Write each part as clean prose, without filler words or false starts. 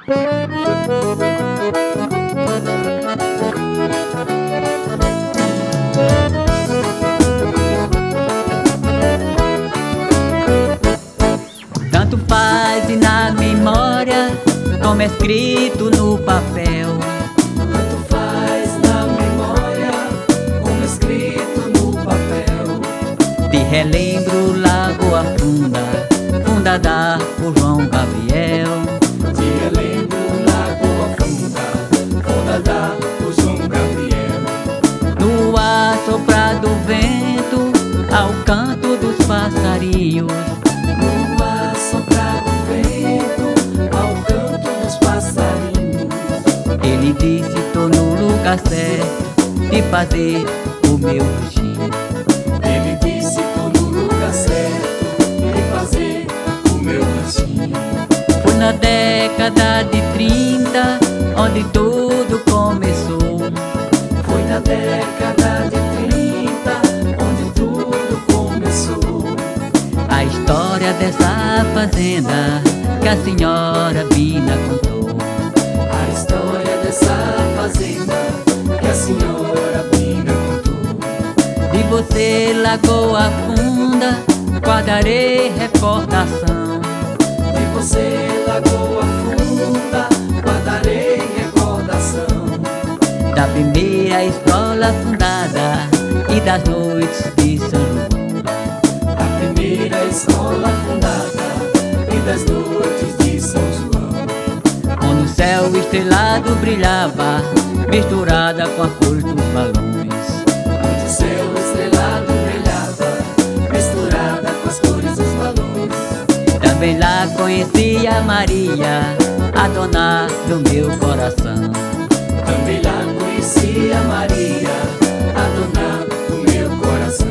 Tanto faz e na memória, como é escrito no papel. Tanto faz na memória, como escrito no papel. Te relembro Lagoa Funda, fundada por João Gabriel. Te relembro Lagoa Funda, fundada por João Gabriel. No assoprar do vento, ao canto dos passarinhos. No assoprar do vento, ao canto dos passarinhos. Ele disse: tô no lugar certo de fazer o meu ranchinho. Ele disse: tô no lugar certo de fazer o meu ranchinho. Foi na década de 30 onde tudo começou. Foi na década de 30 onde tudo começou. A história dessa fazenda que a senhora Bina contou. A história dessa fazenda que a senhora Bina contou. De você, Lagoa Funda, guardarei recordação. De você, Lagoa Funda, guardarei recordação. Da primeira escola fundada e das noites de São João. A primeira escola fundada e das noites de São João. Onde o céu estrelado brilhava, misturada com a cor dos balões. Onde o céu estrelado brilhava, misturada com as cores dos balões. Também lá conheci a Maria, a dona do meu coração. Também lá conheci a Maria, a dona do meu coração.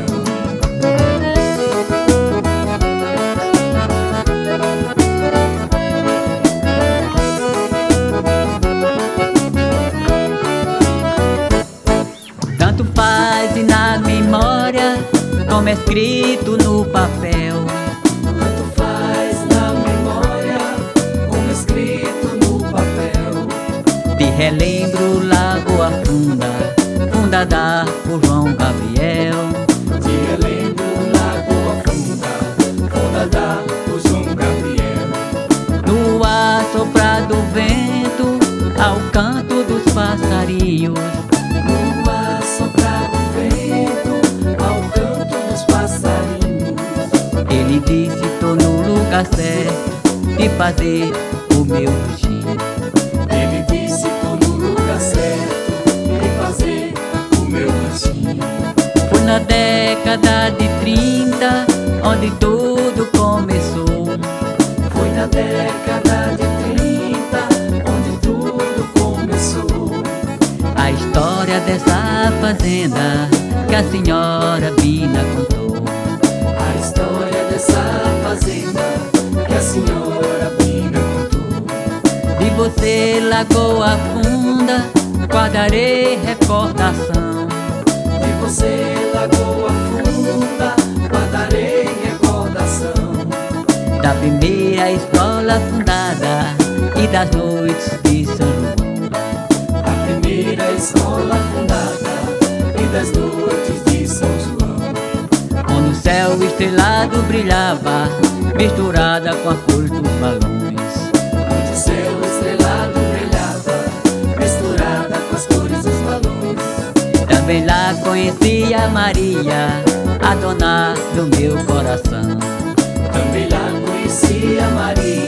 Tanto faz e na memória, como é escrito no papel. Tanto faz na memória, como escrito no papel. Te relembro Lagoa Funda, fundada por João Gabriel. Te relembro Lagoa Funda, fundada por João Gabriel. No assoprar do vento, ao canto dos passarinhos. No assoprar do vento, ao canto dos passarinhos. Ele disse: tô no lugar certo de fazer o meu ranchinho. Ele disse: tô no lugar certo de fazer o meu ranchinho. Foi na década de 30 onde tudo começou. Foi na década de 30 onde tudo começou. A história dessa fazenda que a senhora Bina contou. A história dessa fazenda que a senhora Bina contou. De você, Lagoa Funda, guardarei recordação. De você, Lagoa Funda, guardarei recordação. Da primeira escola fundada e das noites de São João. A primeira escola fundada e das noites de São João. Onde o céu estrelado brilhava, misturada com a cor dos balões. Onde o céu estrelado brilhava, misturada com as cores dos balões. Também lá conheci a Maria, a dona do meu coração. Também lá conheci a Maria,